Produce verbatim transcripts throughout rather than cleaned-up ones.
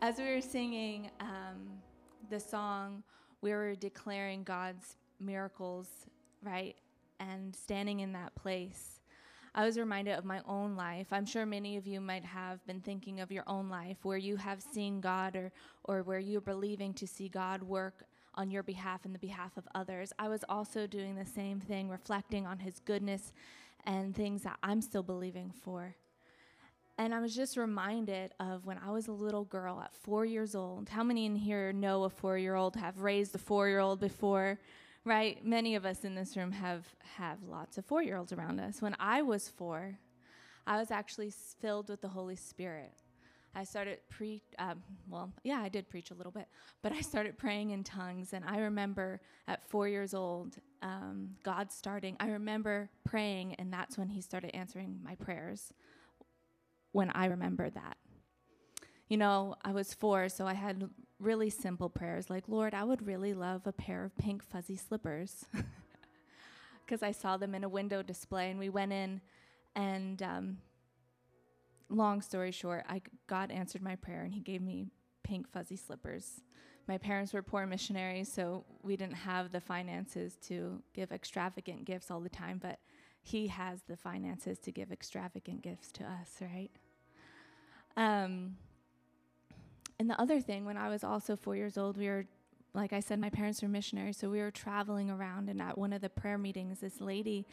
As we were singing um, the song, we were declaring God's miracles, right? And standing in that place. I was reminded of my own life. I'm sure many of you might have been thinking of your own life where you have seen God or, or where you're believing to see God work on your behalf and the behalf of others. I was also doing the same thing, reflecting on his goodness and things that I'm still believing for. And I was just reminded of when I was a little girl at four years old. How many in here know a four-year-old, have raised a four-year-old before? Right? Many of us in this room have, have lots of four-year-olds around us. When I was four, I was actually filled with the Holy Spirit. I started pre, um, well, yeah, I did preach a little bit, but I started praying in tongues. And I remember at four years old, um, God starting, I remember praying, and that's when he started answering my prayers, when I remember that. You know, I was four, so I had really simple prayers like, Lord, I would really love a pair of pink fuzzy slippers, because I saw them in a window display, and we went in, and um, long story short, I, God answered my prayer, and he gave me pink fuzzy slippers. My parents were poor missionaries, so we didn't have the finances to give extravagant gifts all the time, but he has the finances to give extravagant gifts to us, right? Um, and the other thing, when I was also four years old, we were, like I said, my parents were missionaries, so we were traveling around, and at one of the prayer meetings, this lady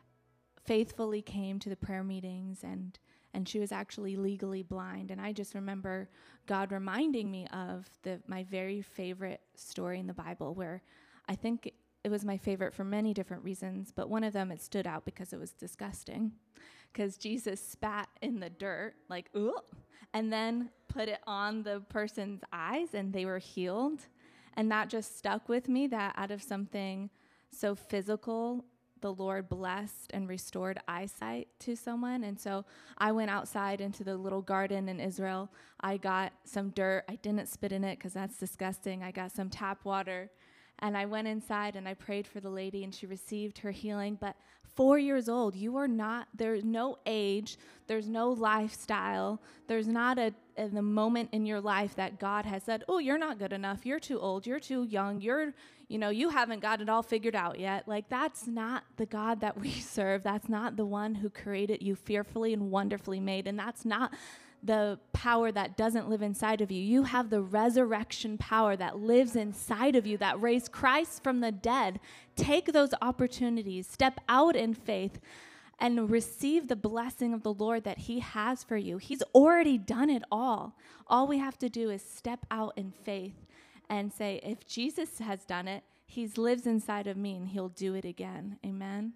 faithfully came to the prayer meetings, and and she was actually legally blind. And I just remember God reminding me of the my very favorite story in the Bible, where I think it was my favorite for many different reasons, but one of them, it stood out because it was disgusting. Because Jesus spat in the dirt, like, ooh, and then put it on the person's eyes, and they were healed. And that just stuck with me, that out of something so physical, the Lord blessed and restored eyesight to someone. And so I went outside into the little garden in Israel. I got some dirt. I didn't spit in it because that's disgusting. I got some tap water. And I went inside and I prayed for the lady, and she received her healing. But four years old, you are not, there's no age, there's no lifestyle, there's not a, a the moment in your life that God has said, oh, you're not good enough, you're too old, you're too young, you're, you know, you haven't got it all figured out yet. Like, that's not the God that we serve. That's not the one who created you fearfully and wonderfully made. And that's not the power that doesn't live inside of you. You have the resurrection power that lives inside of you, that raised Christ from the dead. Take those opportunities, step out in faith, and receive the blessing of the Lord that he has for you. He's already done it all. All we have to do is step out in faith and say, if Jesus has done it, he lives inside of me, and he'll do it again. Amen.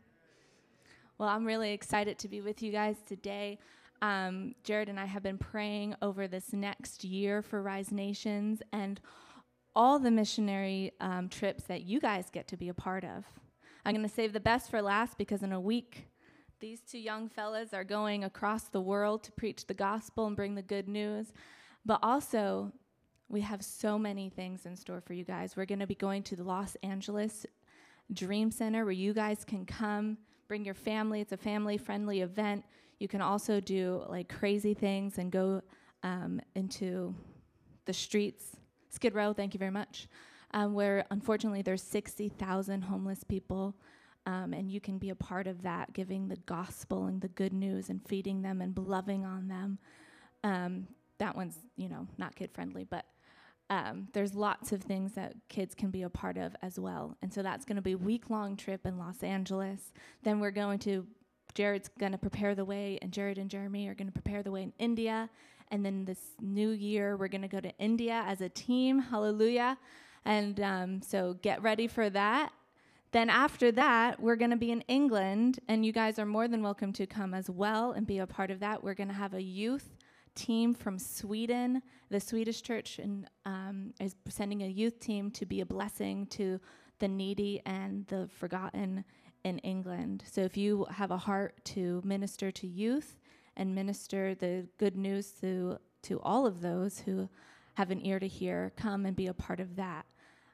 Well, I'm really excited to be with you guys today. Um, Jared and I have been praying over this next year for Rise Nations and all the missionary um, trips that you guys get to be a part of. I'm going to save the best for last, because in a week, these two young fellas are going across the world to preach the gospel and bring the good news. But also, we have so many things in store for you guys. We're going to be going to the Los Angeles Dream Center, where you guys can come, bring your family. It's a family-friendly event. You can also do like crazy things and go um, into the streets. Skid Row, thank you very much, um, where unfortunately there's sixty thousand homeless people, um, and you can be a part of that, giving the gospel and the good news and feeding them and loving on them. Um, that one's, you know, not kid-friendly, but um, there's lots of things that kids can be a part of as well. And so that's going to be a week-long trip in Los Angeles. Then we're going to Jared's going to prepare the way, and Jared and Jeremy are going to prepare the way in India. And then this new year, we're going to go to India as a team. Hallelujah. And um, so get ready for that. Then after that, we're going to be in England, and you guys are more than welcome to come as well and be a part of that. We're going to have a youth team from Sweden. The Swedish church and, um, is sending a youth team to be a blessing to the needy and the forgotten in England. So if you have a heart to minister to youth and minister the good news to, to all of those who have an ear to hear, come and be a part of that.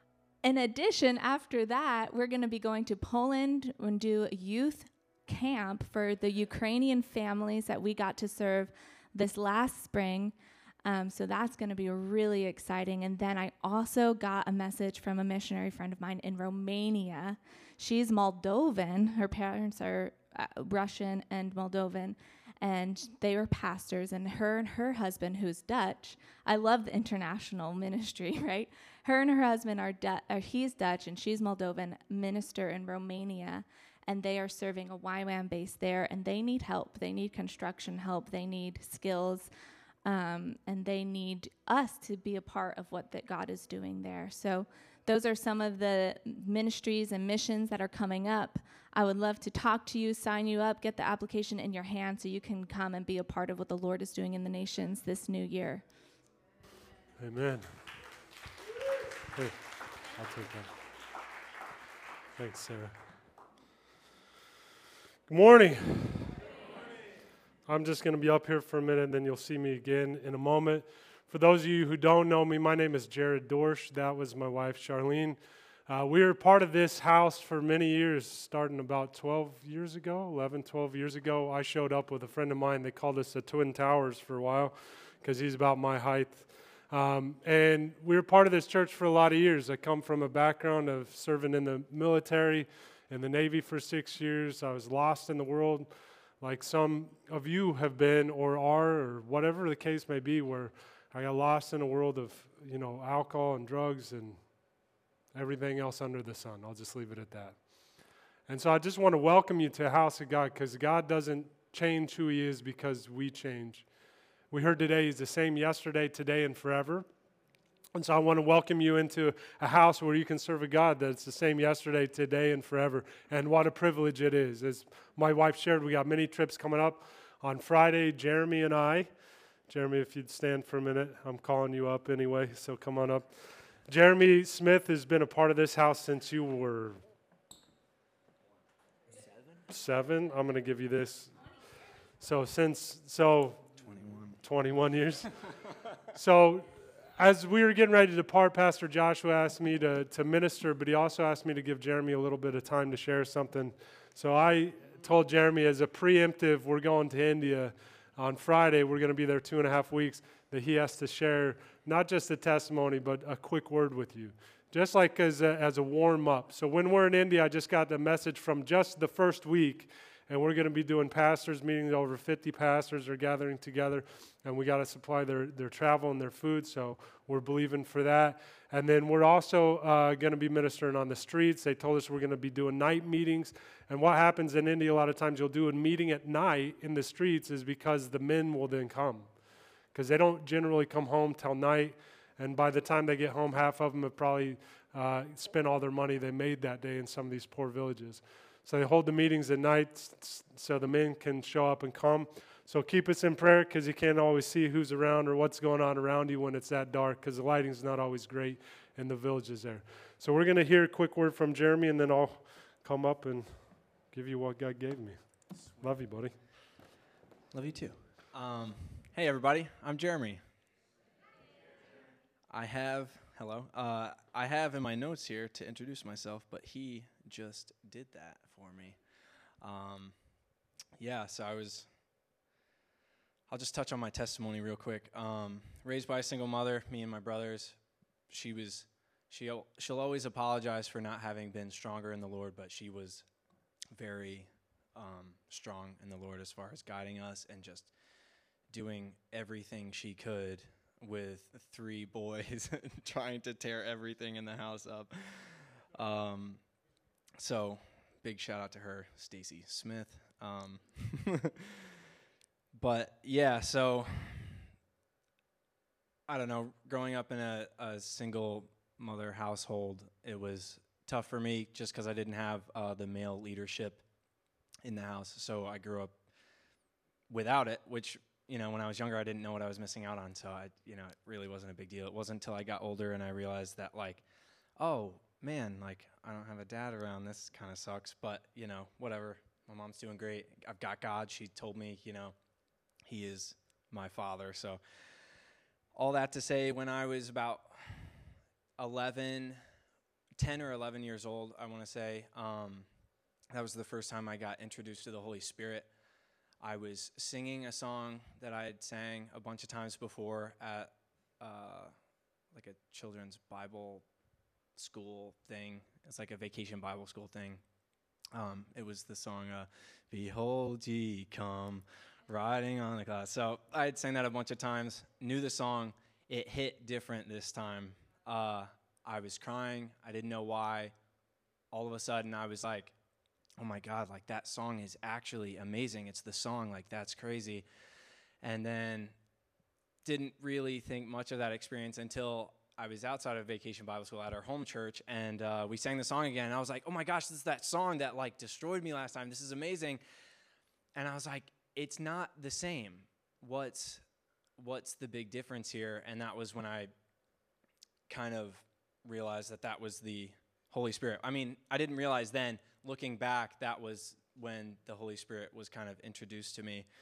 In addition, after that, we're going to be going to Poland and do a youth camp for the Ukrainian families that we got to serve this last spring. Um, so that's going to be really exciting. And then I also got a message from a missionary friend of mine in Romania. She's Moldovan. Her parents are uh, Russian and Moldovan, and they were pastors. And her and her husband, who's Dutch, I love the international ministry, right? Her and her husband are, du- or he's Dutch and she's Moldovan, minister in Romania. And they are serving a Y WAM base there, and they need help. They need construction help. They need skills. Um, and they need us to be a part of what that God is doing there. So those are some of the ministries and missions that are coming up. I would love to talk to you, sign you up, get the application in your hand so you can come and be a part of what the Lord is doing in the nations this new year. Amen. Hey, I'll take that. Thanks, Sarah. Good morning. I'm just going to be up here for a minute, and then you'll see me again in a moment. For those of you who don't know me, my name is Jared Dorsch. That was my wife, Charlene. Uh, we were part of this house for many years, starting about twelve years ago, eleven, twelve years ago. I showed up with a friend of mine. They called us the Twin Towers for a while because he's about my height. Um, and we were part of this church for a lot of years. I come from a background of serving in the military, in the Navy for six years. I was lost in the world, like some of you have been or are, or whatever the case may be, where I got lost in a world of, you know, alcohol and drugs and everything else under the sun. I'll just leave it at that. And so I just want to welcome you to the house of God, because God doesn't change who he is because we change. We heard today he's the same yesterday, today, and forever. And so I want to welcome you into a house where you can serve a God that's the same yesterday, today, and forever. And what a privilege it is. As my wife shared, we got many trips coming up. On Friday, Jeremy and I, Jeremy, if you'd stand for a minute, I'm calling you up anyway, so come on up. Jeremy Smith has been a part of this house since you were seven. Seven? I'm going to give you this. So since, so twenty-one, twenty-one years. So as we were getting ready to depart, Pastor Joshua asked me to, to minister, but he also asked me to give Jeremy a little bit of time to share something. So I told Jeremy, as a preemptive, we're going to India on Friday. We're going to be there two and a half weeks, that he has to share not just a testimony, but a quick word with you, just like as a, as a warm-up. So when we're in India, I just got the message from just the first week, and we're going to be doing pastors' meetings. Over fifty pastors are gathering together, and we got to supply their, their travel and their food, so we're believing for that. And then we're also uh, going to be ministering on the streets. They told us we're going to be doing night meetings. And what happens in India, a lot of times you'll do a meeting at night in the streets is because the men will then come, because they don't generally come home till night. And by the time they get home, half of them have probably uh, spent all their money they made that day in some of these poor villages. So they hold the meetings at night so the men can show up and come. So keep us in prayer, because you can't always see who's around or what's going on around you when it's that dark, because the lighting's not always great in the villages there. So we're going to hear a quick word from Jeremy, and then I'll come up and give you what God gave me. Love you, buddy. Love you too. Um, hey, everybody. I'm Jeremy. I have, hello, uh, I have in my notes here to introduce myself, but he just did that for me. Um, yeah, so I was, I'll just touch on my testimony real quick. Um, raised by a single mother, me and my brothers. She was, she'll, she'll always apologize for not having been stronger in the Lord, but she was very um, strong in the Lord as far as guiding us and just doing everything she could with three boys trying to tear everything in the house up. Um, so big shout out to her, Stacy Smith. Um, but yeah, so I don't know, growing up in a, a single mother household, it was tough for me just because I didn't have uh, the male leadership in the house. So I grew up without it, which, you know, when I was younger, I didn't know what I was missing out on. So I, you know, it really wasn't a big deal. It wasn't until I got older and I realized that, like, oh man, like, I don't have a dad around. This kind of sucks, but you know, whatever. My mom's doing great. I've got God. She told me, you know, he is my father. So all that to say, when I was about eleven, ten or eleven years old, I want to say, um, that was the first time I got introduced to the Holy Spirit. I was singing a song that I had sang a bunch of times before at uh, like a children's Bible school thing. It's like a vacation Bible school thing. Um, it was the song, uh, Behold Ye Come, Riding on the Clouds. So I had sang that a bunch of times, knew the song. It hit different this time. Uh, I was crying. I didn't know why. All of a sudden, I was like, oh my God, like that song is actually amazing. It's the song, like that's crazy. And then didn't really think much of that experience until I was outside of Vacation Bible School at our home church, and uh, we sang the song again. And I was like, oh my gosh, this is that song that like destroyed me last time. This is amazing. And I was like, it's not the same. What's what's the big difference here? And that was when I kind of realized that that was the Holy Spirit. I mean, I didn't realize then, looking back, that was when the Holy Spirit was kind of introduced to me.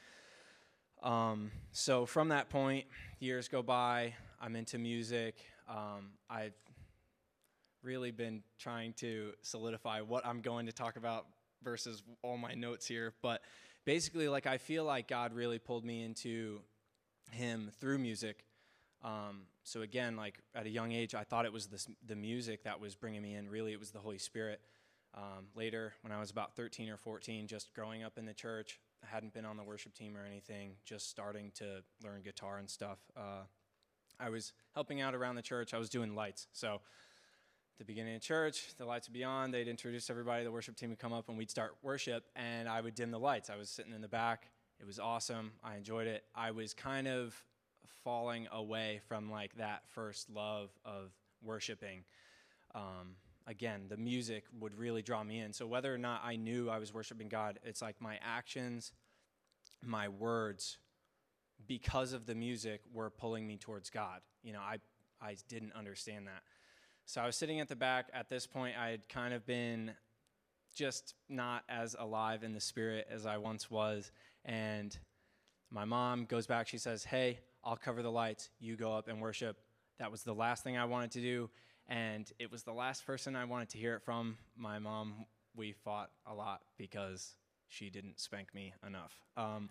Um, so from that point, years go by, I'm into music. Um, I've really been trying to solidify what I'm going to talk about versus all my notes here. But basically, like, I feel like God really pulled me into him through music. Um, so again, like at a young age, I thought it was this, the music that was bringing me in. Really, it was the Holy Spirit. Um, later, when I was about thirteen or fourteen, just growing up in the church, I hadn't been on the worship team or anything, just starting to learn guitar and stuff. Uh, I was helping out around the church. I was doing lights. So at the beginning of church, the lights would be on. They'd introduce everybody. The worship team would come up, and we'd start worship, and I would dim the lights. I was sitting in the back. It was awesome. I enjoyed it. I was kind of falling away from, like, that first love of worshiping. Um, again, the music would really draw me in. So whether or not I knew I was worshiping God, it's like my actions, my words, because of the music, were pulling me towards God. You know, I, I didn't understand that. So I was sitting at the back. At this point, I had kind of been just not as alive in the spirit as I once was. And my mom goes back. She says, hey, I'll cover the lights. You go up and worship. That was the last thing I wanted to do. And it was the last person I wanted to hear it from. My mom, we fought a lot because she didn't spank me enough. Um,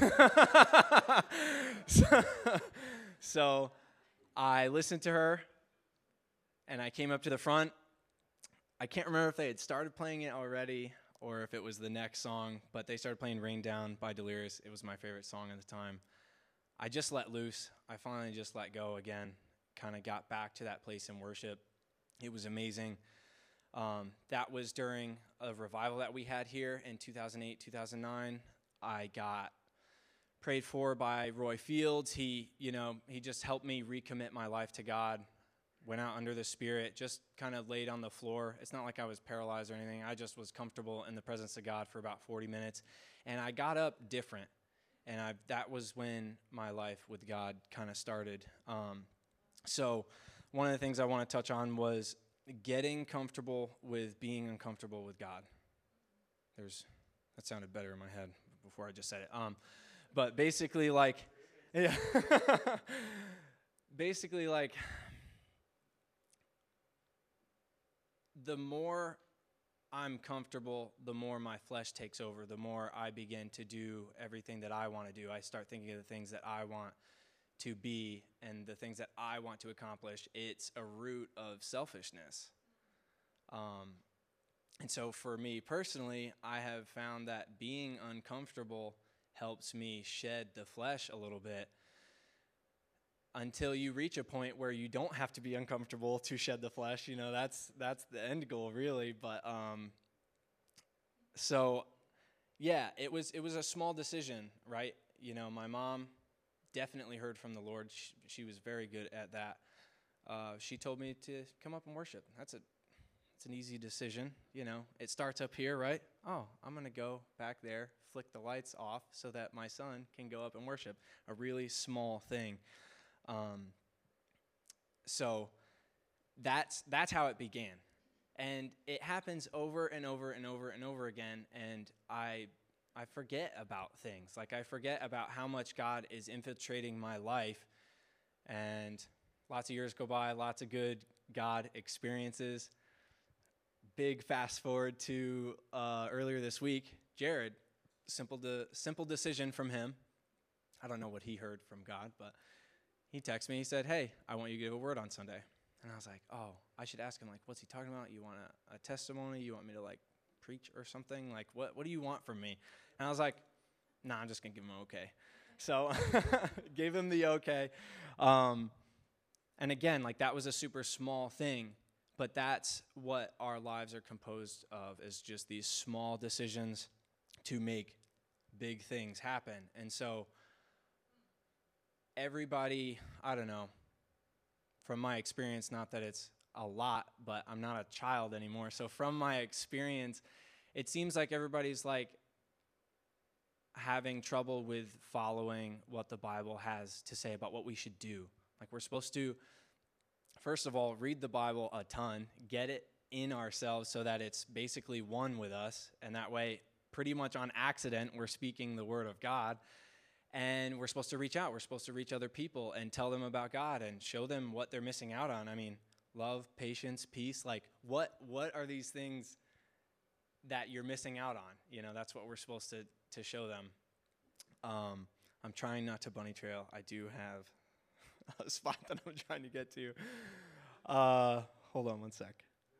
so, so I listened to her, and I came up to the front. I can't remember if they had started playing it already or if it was the next song, but they started playing Rain Down by Delirious. It was my favorite song at the time. I just let loose. I finally just let go again, kind of got back to that place in worship. It was amazing. Um, that was during a revival that we had here in two thousand eight, two thousand nine. I got prayed for by Roy Fields. He, you know, he just helped me recommit my life to God. Went out under the Spirit, just kind of laid on the floor. It's not like I was paralyzed or anything. I just was comfortable in the presence of God for about forty minutes. And I got up different. And I, that was when my life with God kind of started. Um, so one of the things I want to touch on was getting comfortable with being uncomfortable with God. There's, that sounded better in my head before I just said it. Um, but basically, like, yeah, basically, like, the more I'm comfortable, the more my flesh takes over, the more I begin to do everything that I want to do. I start thinking of the things that I want to be and the things that I want to accomplish. It's a root of selfishness. Um, and so for me personally, I have found that being uncomfortable helps me shed the flesh a little bit until you reach a point where you don't have to be uncomfortable to shed the flesh. You know, that's that's the end goal, really. But um, so, yeah, it was it was a small decision, right? You know, my mom definitely heard from the Lord. She, she was very good at that. Uh, she told me to come up and worship. That's a it's an easy decision. You know, it starts up here, right? Oh, I'm gonna go back there, flick the lights off so that my son can go up and worship. A really small thing. Um, so that's, that's how it began. And it happens over and over and over and over again. And I, I forget about things. Like, I forget about how much God is infiltrating my life. And lots of years go by, lots of good God experiences. Big fast forward to, uh, earlier this week, Jared simple de- simple decision from him. I don't know what he heard from God, but he texted me. He said, hey, I want you to give a word on Sunday. And I was like, oh, I should ask him, like, what's he talking about? You want a, a testimony? You want me to, like, preach or something? Like, what, what do you want from me? And I was like, nah, I'm just going to give him an okay. So gave him the okay. Um, and again, like, that was a super small thing. But that's what our lives are composed of, is just these small decisions to make big things happen. And so everybody, I don't know, from my experience, not that it's a lot, but I'm not a child anymore. So from my experience, it seems like everybody's like having trouble with following what the Bible has to say about what we should do. Like, we're supposed to, first of all, read the Bible a ton, get it in ourselves so that it's basically one with us. And that way, pretty much on accident, we're speaking the word of God. And we're supposed to reach out. We're supposed to reach other people and tell them about God and show them what they're missing out on. I mean, love, patience, peace. Like, what what are these things that you're missing out on? You know, that's what we're supposed to, to show them. Um, I'm trying not to bunny trail. I do have a spot that I'm trying to get to. Uh, hold on one sec.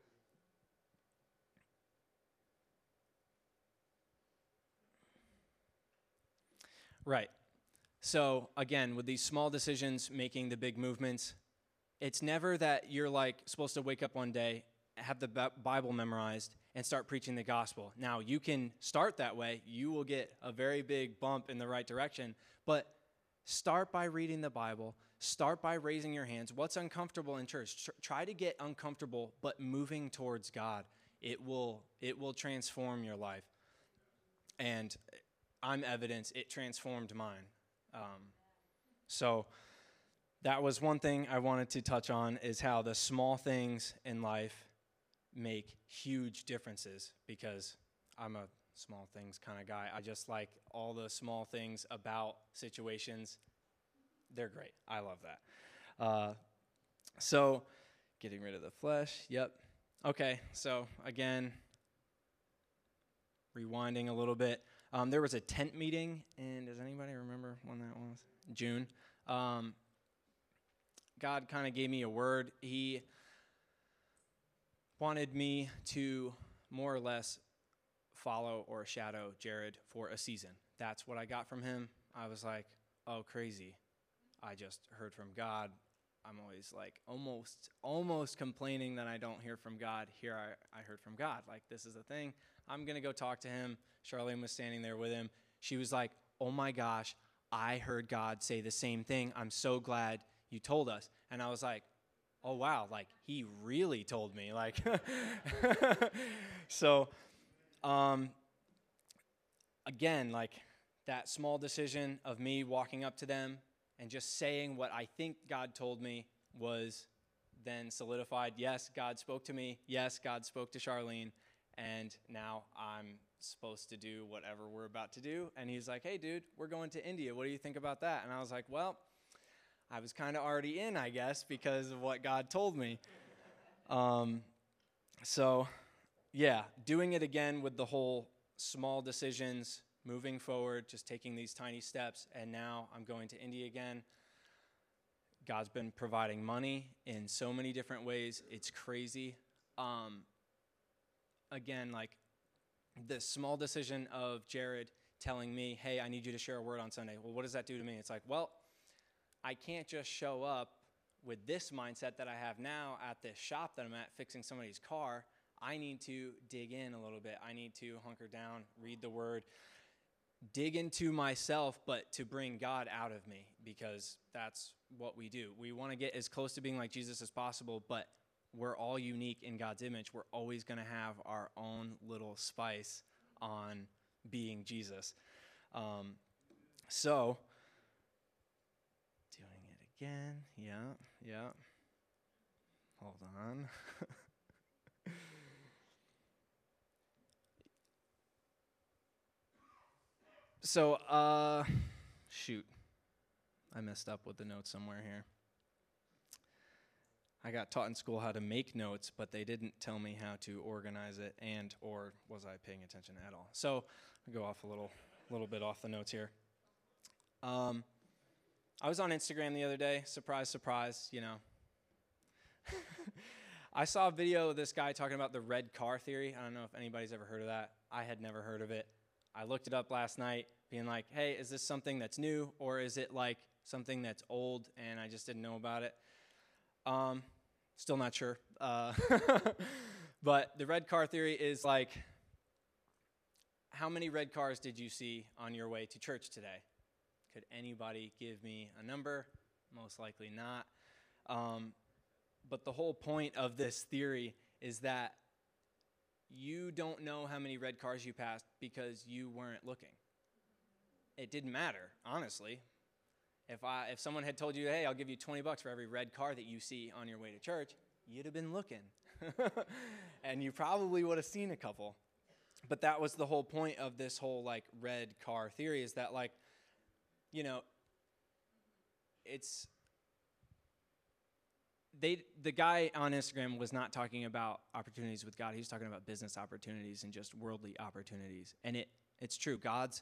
Right. So again, with these small decisions, making the big movements, it's never that you're like supposed to wake up one day, have the Bible memorized, and start preaching the gospel. Now, you can start that way. You will get a very big bump in the right direction. But start by reading the Bible. Start by raising your hands. What's uncomfortable in church? Tr- try to get uncomfortable, but moving towards God. It will, it will transform your life. And I'm evidence it transformed mine. Um, so that was one thing I wanted to touch on, is how the small things in life make huge differences, because I'm a small things kind of guy. I just like all the small things about situations. They're great. I love that. Uh, so getting rid of the flesh. Yep. Okay. So again, rewinding a little bit. Um, there was a tent meeting, and does anybody remember when that was? June. Um, God kind of gave me a word. He wanted me to more or less follow or shadow Jared for a season. That's what I got from him. I was like, oh, crazy. I just heard from God. I'm always like almost, almost complaining that I don't hear from God. Here I, I heard from God. Like, this is the thing. I'm going to go talk to him. Charlene was standing there with him. She was like, oh my gosh, I heard God say the same thing. I'm so glad you told us. And I was like, oh wow, like he really told me. Like, so um, again, like that small decision of me walking up to them and just saying what I think God told me was then solidified. Yes, God spoke to me. Yes, God spoke to Charlene. And now I'm supposed to do whatever we're about to do. And he's like, hey, dude, we're going to India. What do you think about that? And I was like, well, I was kind of already in, I guess, because of what God told me. Um, so, yeah, doing it again with the whole small decisions, moving forward, just taking these tiny steps. And now I'm going to India again. God's been providing money in so many different ways. It's crazy. Um, again, like the small decision of Jared telling me, hey, I need you to share a word on Sunday. Well, what does that do to me? It's like, well, I can't just show up with this mindset that I have now at this shop that I'm at fixing somebody's car. I need to dig in a little bit. I need to hunker down, read the word, dig into myself, but to bring God out of me, because that's what we do. We want to get as close to being like Jesus as possible, but we're all unique in God's image. We're always going to have our own little spice on being Jesus. Um, so, doing it again. Yeah, yeah. Hold on. so, uh, shoot. I messed up with the notes somewhere here. I got taught in school how to make notes, but they didn't tell me how to organize it, and or was I paying attention at all? So I'll go off a little a little bit off the notes here. Um, I was on Instagram the other day. Surprise, surprise, you know. I saw a video of this guy talking about the red car theory. I don't know if anybody's ever heard of that. I had never heard of it. I looked it up last night, being like, hey, is this something that's new, or is it like something that's old and I just didn't know about it? Um, still not sure. Uh, but the red car theory is like, how many red cars did you see on your way to church today? Could anybody give me a number? Most likely not. Um, but the whole point of this theory is that you don't know how many red cars you passed because you weren't looking. It didn't matter, honestly. If I if someone had told you, hey, I'll give you twenty bucks for every red car that you see on your way to church, you'd have been looking. And you probably would have seen a couple. But that was the whole point of this whole like red car theory, is that like, you know, it's they the guy on Instagram was not talking about opportunities with God. He was talking about business opportunities and just worldly opportunities. And it it's true. God's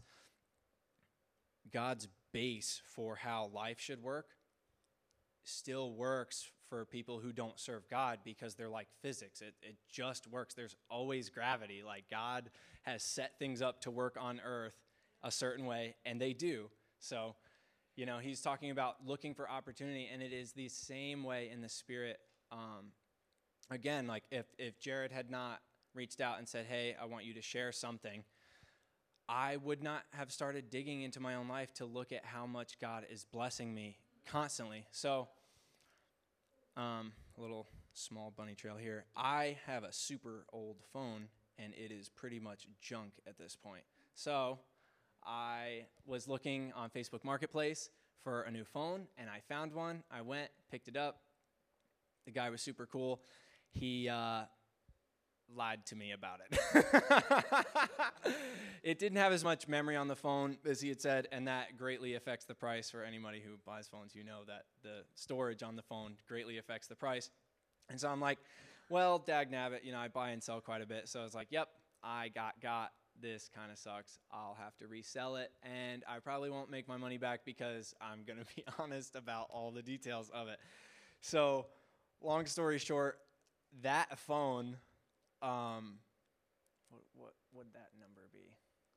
God's base for how life should work still works for people who don't serve God, because they're like physics. It it just works. There's always gravity. Like God has set things up to work on earth a certain way, and they do. So, you know, he's talking about looking for opportunity, and it is the same way in the Spirit. Um, again, like if, if Jared had not reached out and said, hey, I want you to share something, I would not have started digging into my own life to look at how much God is blessing me constantly. So, um, a little small bunny trail here. I have a super old phone, and it is pretty much junk at this point. So I was looking on Facebook Marketplace for a new phone, and I found one. I went, picked it up. The guy was super cool. He uh, lied to me about it. It didn't have as much memory on the phone as he had said, and that greatly affects the price. For anybody who buys phones, you know that the storage on the phone greatly affects the price. And so I'm like, well, dagnabbit, you know, I buy and sell quite a bit. So I was like, yep, I got got. This kind of sucks. I'll have to resell it, and I probably won't make my money back because I'm going to be honest about all the details of it. So long story short, that phone, um, what, what would that number be?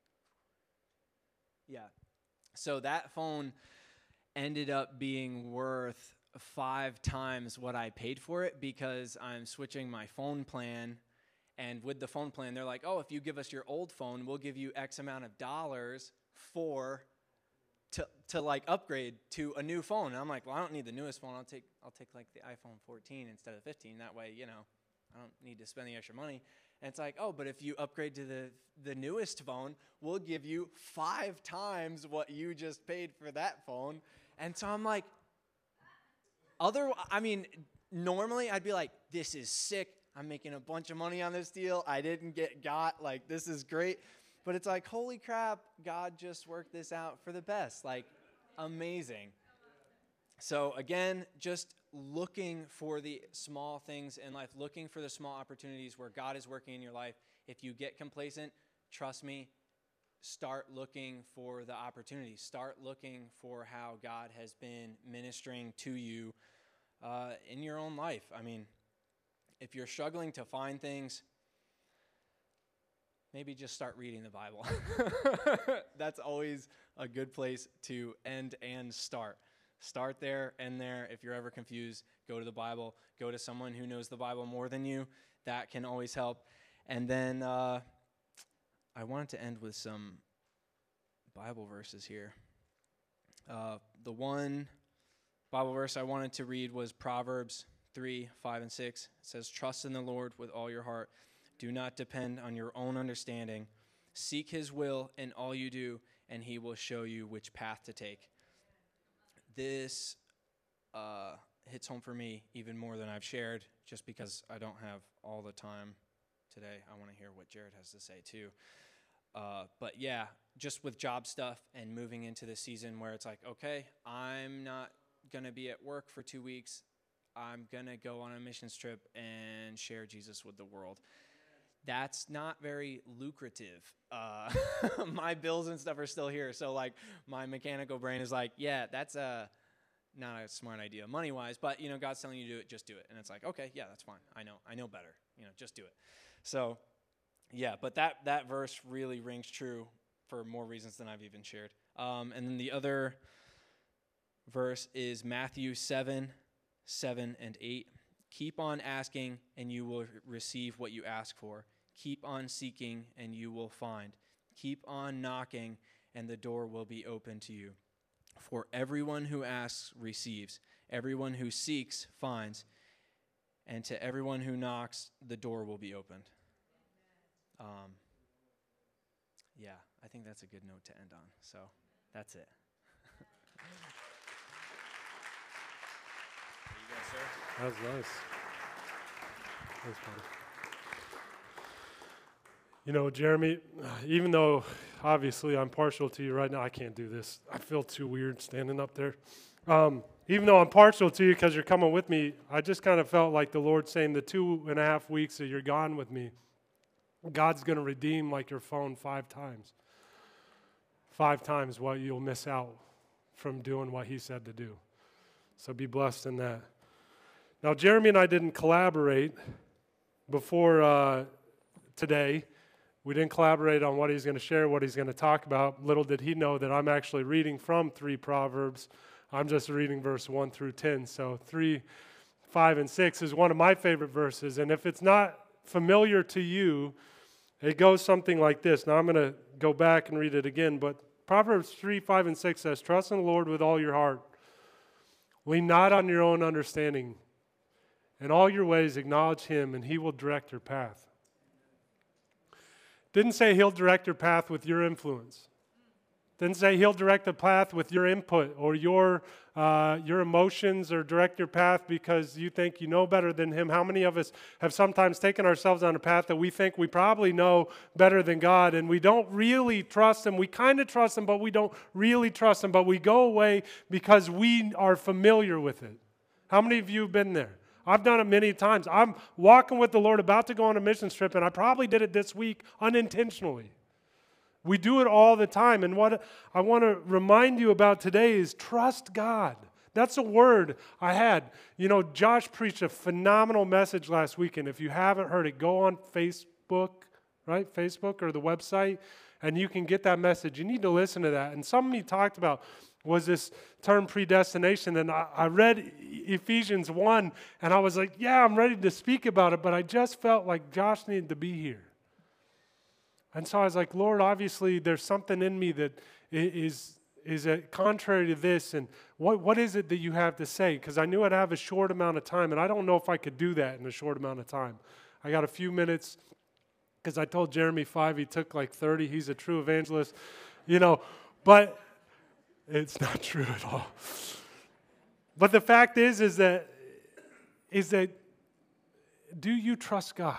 Yeah. So that phone ended up being worth five times what I paid for it, because I'm switching my phone plan. And with the phone plan, they're like, oh, if you give us your old phone, we'll give you X amount of dollars for to to like upgrade to a new phone. And I'm like, well, I don't need the newest phone. I'll take I'll take like the iPhone fourteen instead of fifteen. That way, you know, I don't need to spend the extra money. And it's like, oh, but if you upgrade to the the newest phone, we'll give you five times what you just paid for that phone. And so I'm like, other, I mean, normally I'd be like, this is sick. I'm making a bunch of money on this deal. I didn't get got. Like, this is great. But it's like, holy crap, God just worked this out for the best. Like, amazing. So again, just looking for the small things in life, looking for the small opportunities where God is working in your life. If you get complacent, trust me, start looking for the opportunities. Start looking for how God has been ministering to you uh, in your own life. I mean, if you're struggling to find things, maybe just start reading the Bible. That's always a good place to end and start. Start there, end there. If you're ever confused, go to the Bible. Go to someone who knows the Bible more than you. That can always help. And then uh, I wanted to end with some Bible verses here. Uh, the one Bible verse I wanted to read was Proverbs three, five, and six. It says, trust in the Lord with all your heart. Do not depend on your own understanding. Seek his will in all you do, and he will show you which path to take. This uh, hits home for me even more than I've shared, just because I don't have all the time today. I want to hear what Jared has to say too. Uh, but yeah, just with job stuff and moving into the season where it's like, okay, I'm not going to be at work for two weeks. I'm going to go on a missions trip and share Jesus with the world. that's not very lucrative. Uh, my bills and stuff are still here. So like my mechanical brain is like, yeah, that's a, not a smart idea money-wise, but, you know, God's telling you to do it, just do it. And it's like, okay, yeah, that's fine. I know, I know better. You know, just do it. So, yeah, but that, that verse really rings true for more reasons than I've even shared. Um, and then the other verse is Matthew seven, seven and eight. Keep on asking, and you will receive what you ask for. Keep on seeking, and you will find. Keep on knocking, and the door will be open to you. For everyone who asks receives, everyone who seeks finds, and to everyone who knocks, the door will be opened. Um, yeah, I think that's a good note to end on. So that's it. There you go, sir. That was nice. That was funny. You know, Jeremy, even though obviously I'm partial to you right now, I can't do this. I feel too weird standing up there. Um, even though I'm partial to you because you're coming with me, I just kind of felt like the Lord saying the two and a half weeks that you're gone with me, God's going to redeem like your phone five times. Five times what you'll miss out from doing what he said to do. So be blessed in that. Now, Jeremy and I didn't collaborate before uh, today. We didn't collaborate on what he's going to share, what he's going to talk about. Little did he know that I'm actually reading from three Proverbs. I'm just reading verse one through ten. So three, five, and six is one of my favorite verses. And if it's not familiar to you, it goes something like this. Now I'm going to go back and read it again. But Proverbs three, five, and six says, trust in the Lord with all your heart. Lean not on your own understanding. In all your ways acknowledge him, and he will direct your path. Didn't say he'll direct your path with your influence. Didn't say he'll direct the path with your input or your uh, your emotions, or direct your path because you think you know better than him. How many of us have sometimes taken ourselves on a path that we think we probably know better than God, and we don't really trust him? We kind of trust him, but we don't really trust him. But we go away because we are familiar with it. How many of you have been there? I've done it many times. I'm walking with the Lord, about to go on a mission trip, and I probably did it this week unintentionally. We do it all the time. And what I want to remind you about today is trust God. That's a word I had. You know, Josh preached a phenomenal message last weekend. If you haven't heard it, go on Facebook, right? Facebook or the website, and you can get that message. You need to listen to that. And something he talked about was this term predestination. And I, I read Ephesians one, and I was like, yeah, I'm ready to speak about it, but I just felt like Josh needed to be here. And so I was like, Lord, obviously there's something in me that is is a contrary to this, and what what is it that you have to say? Because I knew I'd have a short amount of time, and I don't know if I could do that in a short amount of time. I got a few minutes, because I told Jeremy five, he took like thirty. He's a true evangelist, you know, but it's not true at all. But the fact is, is that is that do you trust God?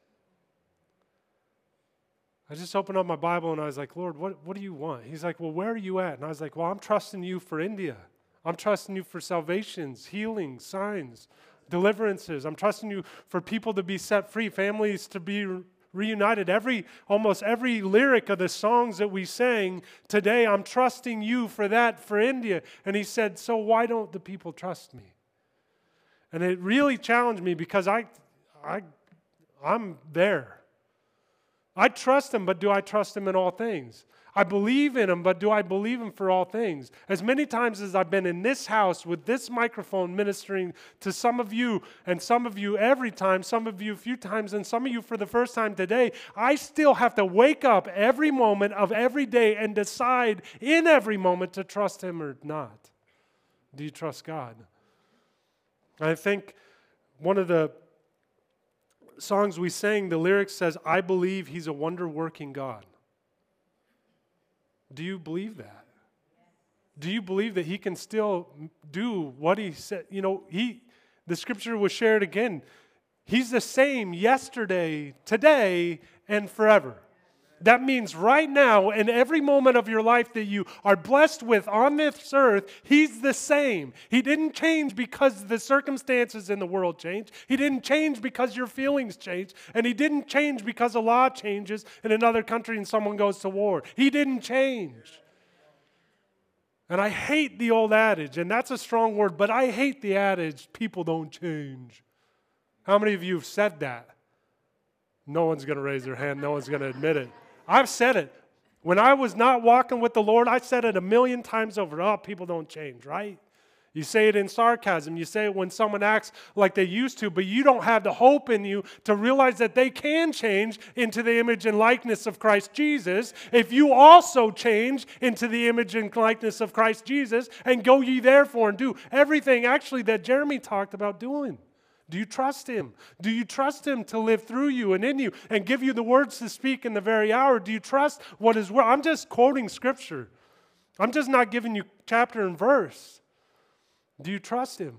I just opened up my Bible and I was like, Lord, what, what do you want? He's like, well, where are you at? And I was like, well, I'm trusting you for India. I'm trusting you for salvations, healings, signs, deliverances. I'm trusting you for people to be set free, families to be re- reunited. Every, almost every lyric of the songs that we sang today, I'm trusting you for that, for India. And he said, so why don't the people trust me? And it really challenged me because I, I, I'm there. I trust him, but do I trust him in all things? I believe in him, but do I believe him for all things? As many times as I've been in this house with this microphone ministering to some of you, and some of you every time, some of you a few times, and some of you for the first time today, I still have to wake up every moment of every day and decide in every moment to trust him or not. Do you trust God? I think one of the songs we sang, the lyrics says, I believe he's a wonder-working God. Do you believe that? Do you believe that he can still do what he said? You know, he, the scripture was shared again. He's the same yesterday, today, and forever. That means right now, in every moment of your life that you are blessed with on this earth, He's the same. He didn't change because the circumstances in the world changed. He didn't change because your feelings changed. And He didn't change because a law changes in another country and someone goes to war. He didn't change. And I hate the old adage, and that's a strong word, but I hate the adage, people don't change. How many of you have said that? No one's going to raise their hand. No one's going to admit it. I've said it. When I was not walking with the Lord, I said it a million times over. Oh, people don't change, right? You say it in sarcasm. You say it when someone acts like they used to, but you don't have the hope in you to realize that they can change into the image and likeness of Christ Jesus if you also change into the image and likeness of Christ Jesus and go ye therefore and do everything actually that Jeremy talked about doing. Do you trust Him? Do you trust Him to live through you and in you and give you the words to speak in the very hour? Do you trust what is word? I'm just quoting Scripture. I'm just not giving you chapter and verse. Do you trust Him?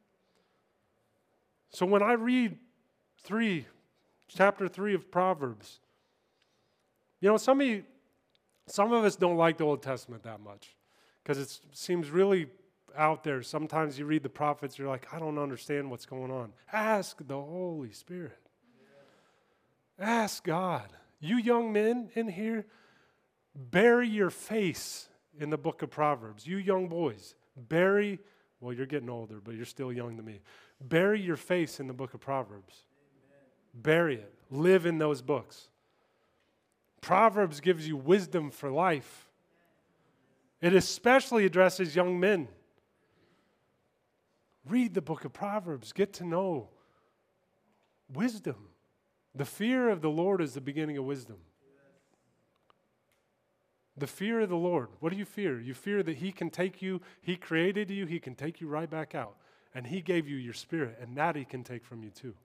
So when I read three, chapter three of Proverbs, you know, some of you, some of us don't like the Old Testament that much because it seems really out there. Sometimes you read the prophets, you're like, I don't understand what's going on. Ask the Holy Spirit. Ask God. You young men in here, bury your face in the book of Proverbs. You young boys, bury, well, you're getting older, but you're still young to me. Bury your face in the book of Proverbs. Amen. Bury it. Live in those books. Proverbs gives you wisdom for life. It especially addresses young men. Read the book of Proverbs. Get to know wisdom. The fear of the Lord is the beginning of wisdom. The fear of the Lord. What do you fear? You fear that He can take you, He created you, He can take you right back out. And He gave you your spirit, and that He can take from you too.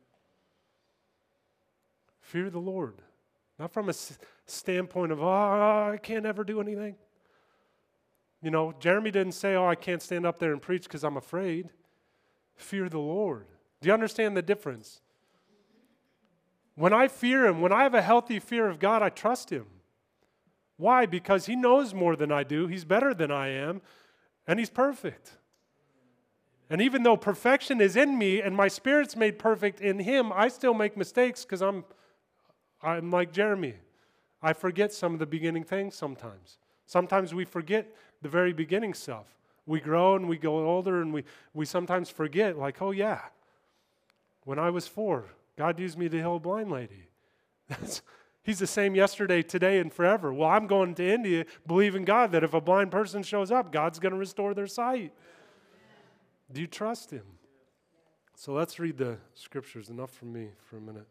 Fear the Lord. Not from a s- standpoint of, oh, I can't ever do anything. You know, Jeremy didn't say, oh, I can't stand up there and preach because I'm afraid. Fear the Lord. Do you understand the difference? When I fear Him, when I have a healthy fear of God, I trust Him. Why? Because He knows more than I do. He's better than I am, and He's perfect. And even though perfection is in me and my spirit's made perfect in Him, I still make mistakes because I'm, I'm like Jeremy. I forget some of the beginning things sometimes. Sometimes we forget the very beginning stuff. We grow and we go older and we, we sometimes forget, like, oh yeah, when I was four, God used me to heal a blind lady. That's, he's the same yesterday, today, and forever. Well, I'm going to India believing God that if a blind person shows up, God's going to restore their sight. Do you trust Him? So let's read the scriptures. Enough from me for a minute.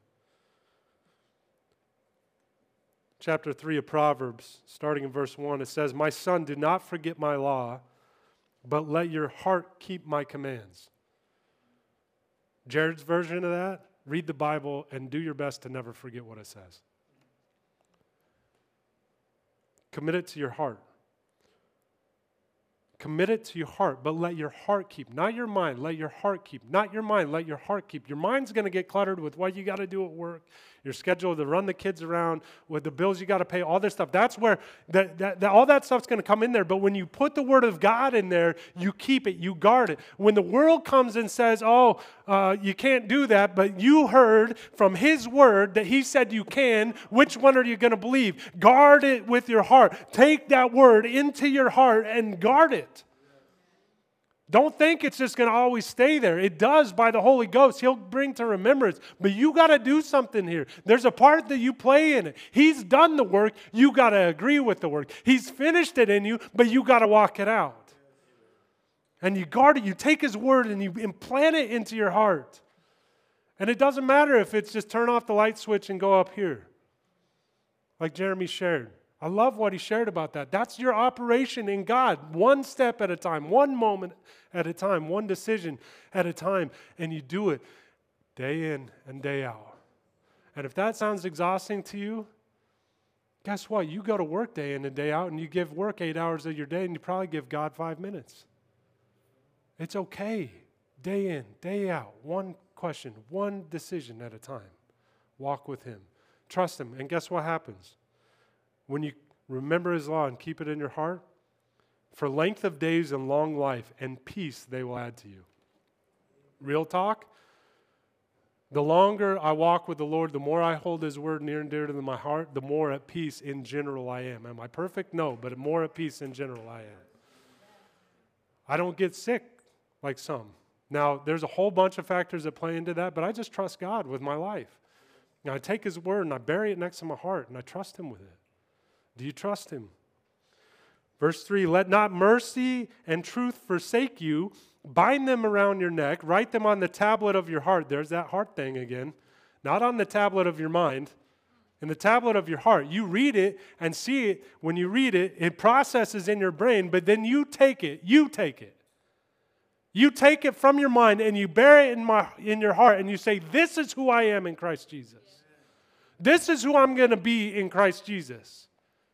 Chapter three of Proverbs, starting in verse one, it says, my son, do not forget my law, but let your heart keep my commands. Jared's version of that, read the Bible and do your best to never forget what it says. Commit it to your heart. Commit it to your heart, but let your heart keep. Not your mind, let your heart keep. Not your mind, let your heart keep. Your mind's going to get cluttered with what you got to do at work, your schedule to run the kids around, with the bills you got to pay, all this stuff. That's where, that, that, that, all that stuff's going to come in there. But when you put the Word of God in there, you keep it, you guard it. When the world comes and says, oh, uh, you can't do that, but you heard from His Word that He said you can, which one are you going to believe? Guard it with your heart. Take that Word into your heart and guard it. Don't think it's just going to always stay there. It does by the Holy Ghost. He'll bring to remembrance. But you got to do something here. There's a part that you play in it. He's done the work. You got to agree with the work. He's finished it in you, but you got to walk it out. And you guard it. You take His Word and you implant it into your heart. And it doesn't matter if it's just turn off the light switch and go up here, like Jeremy shared. I love what he shared about that. That's your operation in God, one step at a time, one moment at a time, one decision at a time, and you do it day in and day out. And if that sounds exhausting to you, guess what? You go to work day in and day out, and you give work eight hours of your day, and you probably give God five minutes. It's okay, day in, day out, one question, one decision at a time. Walk with Him. Trust Him, and guess what happens? when you remember his law and keep it in your heart, for length of days and long life and peace they will add to you. Real talk. The longer I walk with the Lord, the more I hold his word near and dear to my heart, the more at peace in general I am. Am I perfect? No, but more at peace in general I am. I don't get sick like some. Now, there's a whole bunch of factors that play into that, but I just trust God with my life. And I take his word and I bury it next to my heart and I trust him with it. Do you trust him? Verse three, let not mercy and truth forsake you. Bind them around your neck. Write them on the tablet of your heart. There's that heart thing again. Not on the tablet of your mind. In the tablet of your heart. You read it and see it. When you read it, it processes in your brain, but then you take it. You take it. You take it from your mind and you bury it in, my, in your heart and you say, this is who I am in Christ Jesus. This is who I'm going to be in Christ Jesus.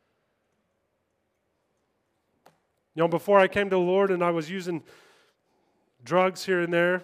You know, before I came to the Lord and I was using drugs here and there,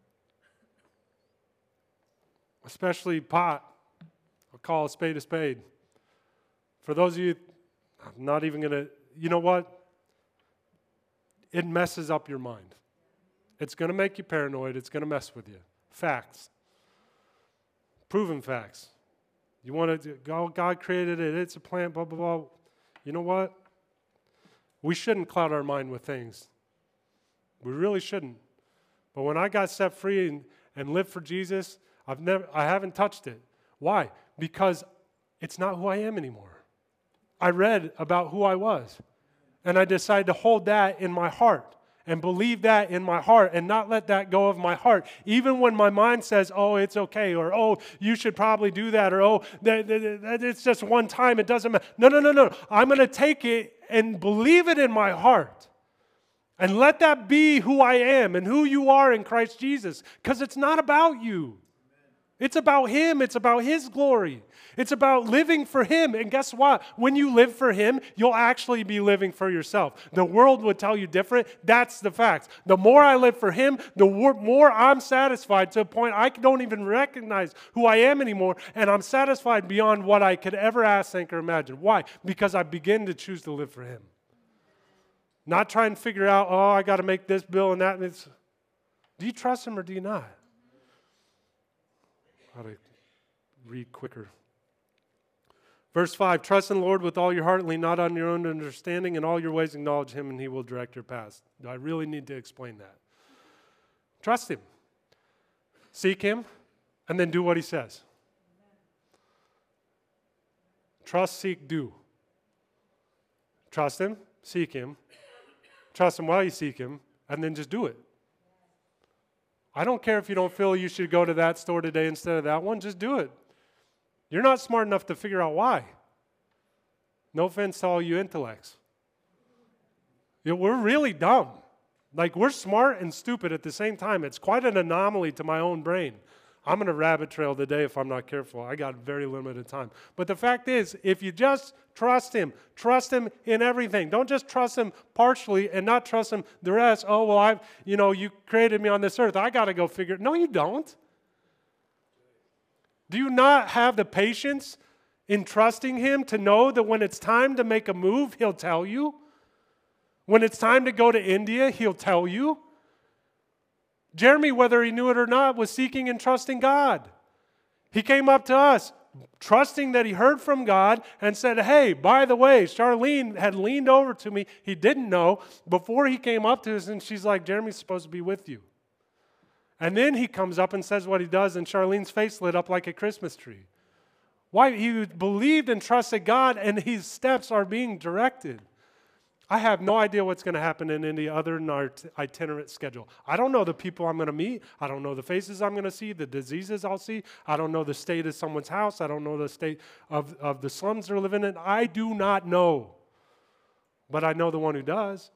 especially pot, I'll call a spade a spade. For those of you, I'm not even going to, you know what? It messes up your mind. It's going to make you paranoid. It's going to mess with you. Facts. Proven facts. You want to, God, God created it, it's a plant, blah, blah, blah. You know what? We shouldn't cloud our mind with things. We really shouldn't. But when I got set free and, and lived for Jesus, I've never, I haven't touched it. Why? Because it's not who I am anymore. I read about who I was, and I decided to hold that in my heart and believe that in my heart and not let that go of my heart. Even when my mind says, oh, it's okay, or oh, you should probably do that, or oh, that, that, that it's just one time, it doesn't matter. No, no, no, no. I'm going to take it and believe it in my heart. And let that be who I am and who you are in Christ Jesus. Because it's not about you. It's about him. It's about his glory. It's about living for him. And guess what? When you live for him, you'll actually be living for yourself. The world would tell you different. That's the facts. The more I live for him, the more I'm satisfied to a point I don't even recognize who I am anymore. And I'm satisfied beyond what I could ever ask, think, or imagine. Why? Because I begin to choose to live for him. Not try and figure out, oh, I got to make this bill and that. And it's, do you trust him or do you not? How to read quicker. Verse five, trust in the Lord with all your heart, lean not on your own understanding, in all your ways acknowledge him, and he will direct your paths. Do I really need to explain that? Trust him. Seek him, and then do what he says. Trust, seek, do. Trust him, seek him. Trust him while you seek him, and then just do it. I don't care if you don't feel you should go to that store today instead of that one. Just do it. You're not smart enough to figure out why. No offense to all you intellects. You know, we're really dumb. Like, we're smart and stupid at the same time. It's quite an anomaly to my own brain. I'm going to rabbit trail today if I'm not careful. I got very limited time. But the fact is, if you just trust him, trust him in everything. Don't just trust him partially and not trust him the rest. Oh, well, I've, you know, you created me on this earth. I got to go figure it. No, you don't. Do you not have the patience in trusting him to know that when it's time to make a move, he'll tell you? When it's time to go to India, he'll tell you? Jeremy, whether he knew it or not, was seeking and trusting God. He came up to us, trusting that he heard from God and said, hey, by the way, Charlene had leaned over to me. He didn't know before he came up to us, and she's like, Jeremy's supposed to be with you. And then he comes up and says what he does, and Charlene's face lit up like a Christmas tree. Why? He believed and trusted God, and his steps are being directed. I have no idea what's going to happen in India other than our itinerant schedule. I don't know the people I'm going to meet. I don't know the faces I'm going to see, the diseases I'll see. I don't know the state of someone's house. I don't know the state of, of the slums they're living in. I do not know. But I know the one who does.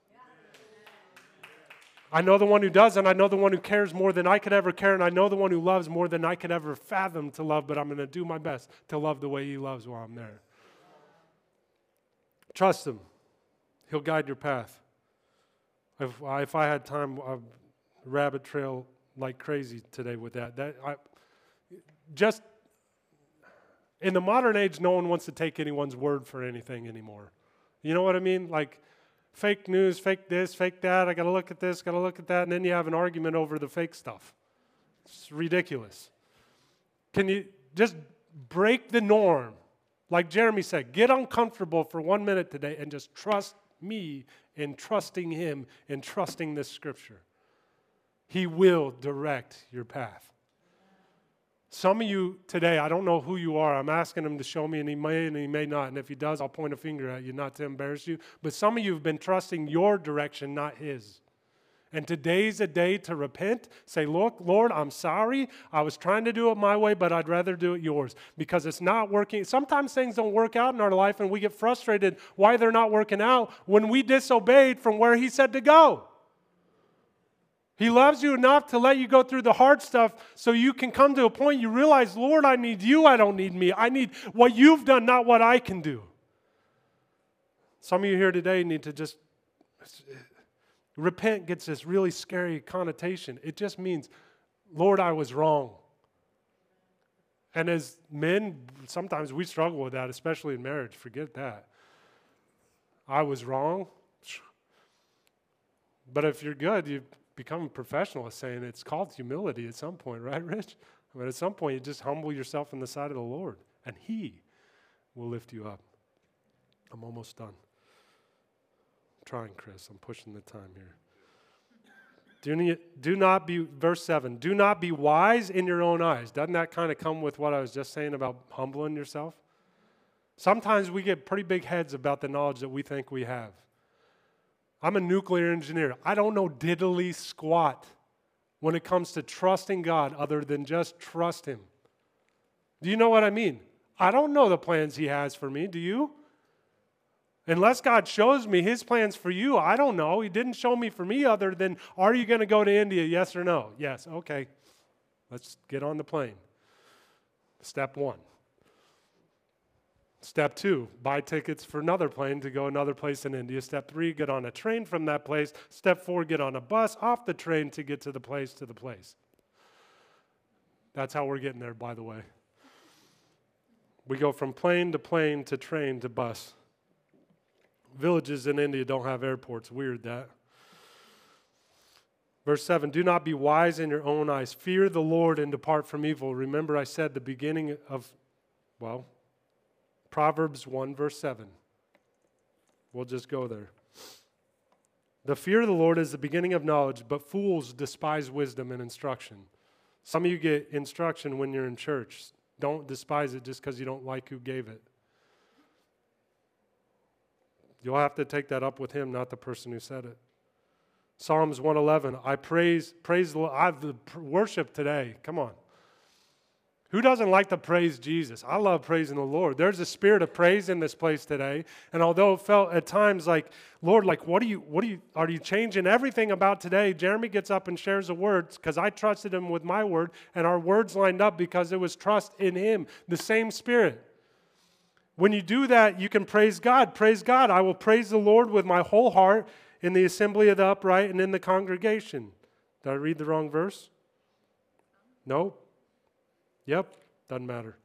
I know the one who does, and I know the one who cares more than I could ever care, and I know the one who loves more than I could ever fathom to love, but I'm going to do my best to love the way he loves while I'm there. Trust him. He'll guide your path. If, if I had time, I'd rabbit trail like crazy today with that. That I, just In the modern age, no one wants to take anyone's word for anything anymore. You know what I mean? Like fake news, fake this, fake that. I got to look at this, got to look at that. And then you have an argument over the fake stuff. It's ridiculous. Can you just break the norm? Like Jeremy said, get uncomfortable for one minute today and just trust me in trusting him and trusting this scripture. He will direct your path. Some of you today, I don't know who you are. I'm asking him to show me, and he may and he may not. And if he does, I'll point a finger at you, not to embarrass you. But some of you have been trusting your direction, not his. And today's a day to repent. Say, look, Lord, I'm sorry. I was trying to do it my way, but I'd rather do it yours because it's not working. Sometimes things don't work out in our life, and we get frustrated why they're not working out when we disobeyed from where he said to go. He loves you enough to let you go through the hard stuff so you can come to a point you realize, Lord, I need you. I don't need me. I need what you've done, not what I can do. Some of you here today need to just, repent gets this really scary connotation. It just means, Lord, I was wrong. And as men, sometimes we struggle with that, especially in marriage. Forget that. I was wrong. But if you're good, you become a professional at saying it's called humility at some point, right, Rich? I mean, at some point, you just humble yourself in the sight of the Lord, and he will lift you up. I'm almost done. I'm trying, Chris. I'm pushing the time here. Do, ne- do not be, verse seven, do not be wise in your own eyes. Doesn't that kind of come with what I was just saying about humbling yourself? Sometimes we get pretty big heads about the knowledge that we think we have. I'm a nuclear engineer. I don't know diddly squat when it comes to trusting God other than just trust him. Do you know what I mean? I don't know the plans he has for me. Do you? Unless God shows me his plans for you, I don't know. He didn't show me for me other than, are you going to go to India, yes or no? Yes, okay. Let's get on the plane. Step one. Step two, buy tickets for another plane to go another place in India. Step three, get on a train from that place. Step four, get on a bus off the train to get to the place to the place. That's how we're getting there, by the way. We go from plane to plane to train to bus. Villages in India don't have airports. Weird that. Verse seven, do not be wise in your own eyes. Fear the Lord and depart from evil. Remember I said the beginning of, well, Proverbs one, verse seven. We'll just go there. The fear of the Lord is the beginning of knowledge, but fools despise wisdom and instruction. Some of you get instruction when you're in church. Don't despise it just because you don't like who gave it. You'll have to take that up with him, not the person who said it. Psalms one eleven, I praise, praise the Lord. I've the worship today. Come on. Who doesn't like to praise Jesus? I love praising the Lord. There's a spirit of praise in this place today. And although it felt at times like, Lord, like, what are you, what are you, are you changing everything about today? Jeremy gets up and shares the words because I trusted him with my word, and our words lined up because it was trust in him, the same spirit. When you do that, you can praise God. Praise God. I will praise the Lord with my whole heart in the assembly of the upright and in the congregation. Did I read the wrong verse? No. Yep, doesn't matter.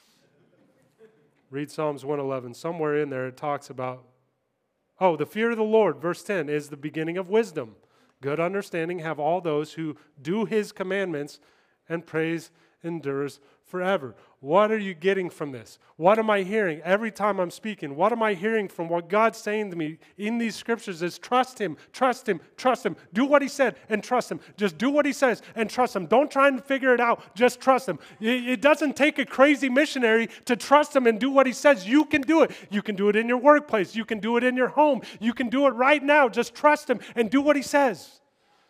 Read Psalms one eleven. Somewhere in there it talks about, oh, the fear of the Lord, verse ten, is the beginning of wisdom. Good understanding have all those who do his commandments, and praise endures forever. What are you getting from this? What am I hearing every time I'm speaking? What am I hearing from what God's saying to me in these scriptures is trust him, trust him, trust him. Do what he said and trust him. Just do what he says and trust him. Don't try and figure it out. Just trust him. It doesn't take a crazy missionary to trust him and do what he says. You can do it. You can do it in your workplace. You can do it in your home. You can do it right now. Just trust him and do what he says.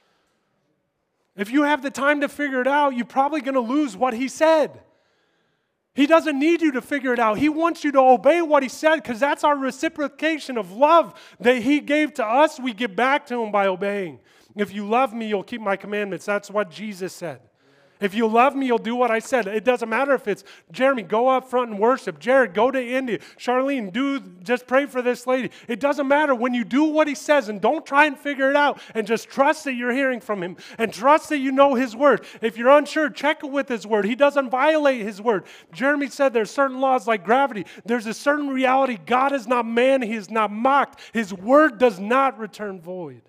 If you have the time to figure it out, you're probably going to lose what he said. He doesn't need you to figure it out. He wants you to obey what he said because that's our reciprocation of love that he gave to us. We give back to him by obeying. If you love me, you'll keep my commandments. That's what Jesus said. If you love me, you'll do what I said. It doesn't matter if it's, Jeremy, go up front and worship. Jared, go to India. Charlene, do just pray for this lady. It doesn't matter. When you do what he says and don't try and figure it out and just trust that you're hearing from him and trust that you know his word. If you're unsure, check it with his word. He doesn't violate his word. Jeremy said there's certain laws like gravity. There's a certain reality. God is not man. He is not mocked. His word does not return void.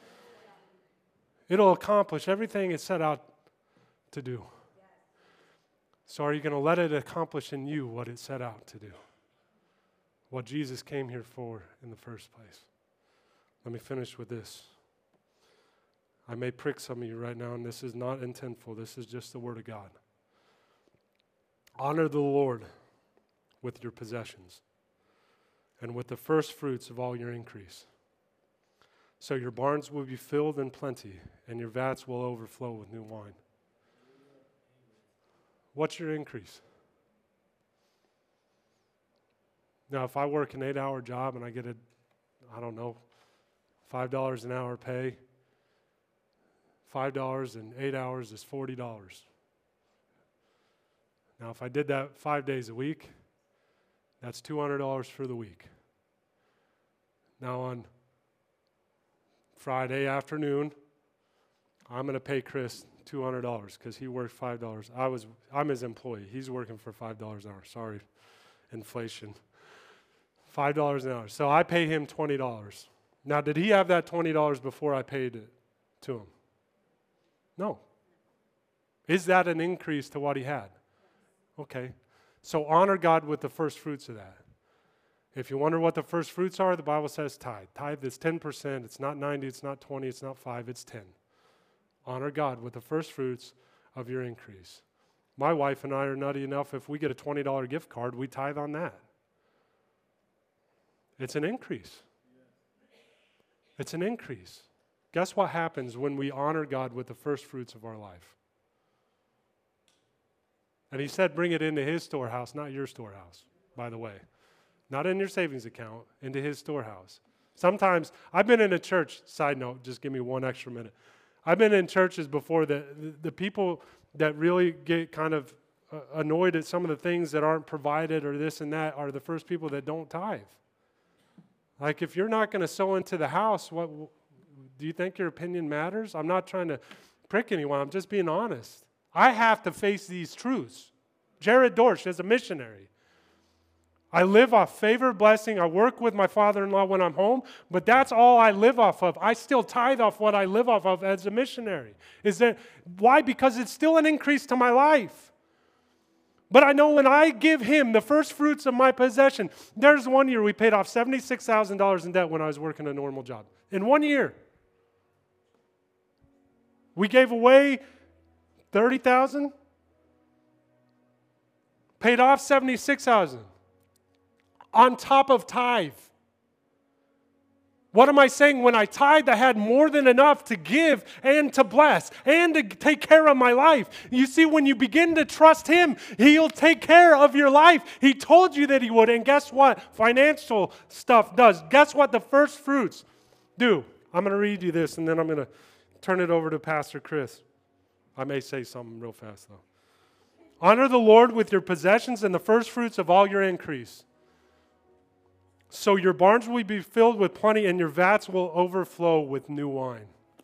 It'll accomplish everything it set out to do. So are you going to let it accomplish in you what it set out to do? What Jesus came here for in the first place. Let me finish with this. I may prick some of you right now, and this is not intentful. This is just the word of God. Honor the Lord with your possessions and with the first fruits of all your increase. So your barns will be filled in plenty, and your vats will overflow with new wine. What's your increase? Now, if I work an eight-hour job and I get a, I don't know, five dollars an hour pay, five dollars in eight hours is forty dollars. Now, if I did that five days a week, that's two hundred dollars for the week. Now, on Friday afternoon, I'm going to pay Chris two hundred dollars because he worked five dollars. I was, I'm his employee. He's working for five dollars an hour. Sorry, inflation. five dollars an hour. So I pay him twenty dollars. Now, did he have that twenty dollars before I paid it to him? No. Is that an increase to what he had? Okay. So honor God with the first fruits of that. If you wonder what the first fruits are, the Bible says tithe. Tithe is ten percent. It's not ninety, it's not twenty, it's not five, it's ten. Honor God with the first fruits of your increase. My wife and I are nutty enough, if we get a twenty dollars gift card, we tithe on that. It's an increase. It's an increase. Guess what happens when we honor God with the first fruits of our life? And he said, bring it into his storehouse, not your storehouse, by the way. Not in your savings account, into his storehouse. Sometimes, I've been in a church, side note, just give me one extra minute. I've been in churches before that the, the people that really get kind of uh, annoyed at some of the things that aren't provided or this and that are the first people that don't tithe. Like, if you're not going to sow into the house, what do you think your opinion matters? I'm not trying to prick anyone. I'm just being honest. I have to face these truths. Jared Dorsch, as a missionary, I live off favor, blessing. I work with my father-in-law when I'm home, but that's all I live off of. I still tithe off what I live off of as a missionary. Is that why? Because it's still an increase to my life. But I know when I give him the first fruits of my possession, there's one year we paid off seventy-six thousand dollars in debt when I was working a normal job. In one year. We gave away thirty thousand dollars, paid off seventy-six thousand dollars. On top of tithe. What am I saying? When I tithed, I had more than enough to give and to bless and to take care of my life. You see, when you begin to trust him, he'll take care of your life. He told you that he would, and guess what? Financial stuff does. Guess what the first fruits do? I'm going to read you this, and then I'm going to turn it over to Pastor Chris. I may say something real fast, though. Honor the Lord with your possessions and the first fruits of all your increase. So your barns will be filled with plenty, and your vats will overflow with new wine.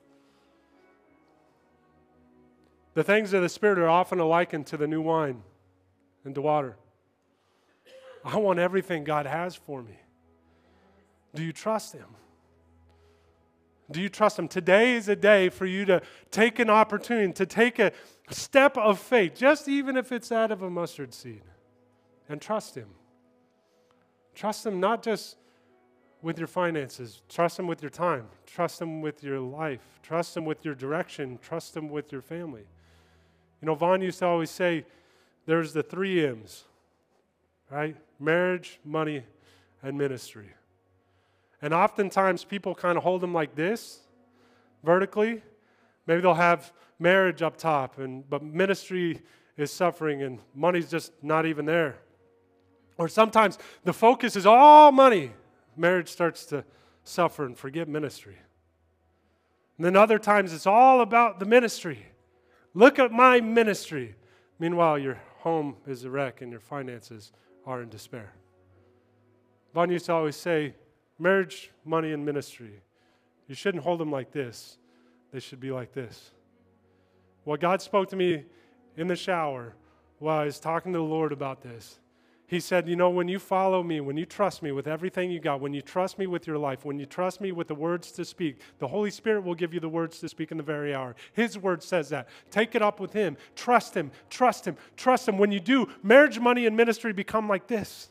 The things of the Spirit are often likened to the new wine and to water. I want everything God has for me. Do you trust him? Do you trust him? Today is a day for you to take an opportunity, to take a step of faith, just even if it's that of a mustard seed, and trust him. Trust him not just with your finances. Trust him with your time. Trust him with your life. Trust him with your direction. Trust him with your family. You know, Vaughn used to always say, there's the three M's, right? Marriage, money, and ministry. And oftentimes people kind of hold them like this, vertically. Maybe they'll have marriage up top, and but ministry is suffering and money's just not even there. Or sometimes the focus is all money. Marriage starts to suffer and forget ministry. And then other times it's all about the ministry. Look at my ministry. Meanwhile, your home is a wreck and your finances are in despair. Vaughn used to always say, marriage, money, and ministry. You shouldn't hold them like this. They should be like this. Well, God spoke to me in the shower while I was talking to the Lord about this. He said, you know, when you follow me, when you trust me with everything you got, when you trust me with your life, when you trust me with the words to speak, the Holy Spirit will give you the words to speak in the very hour. His word says that. Take it up with him. Trust him. Trust him. Trust him. When you do, marriage, money, and ministry become like this.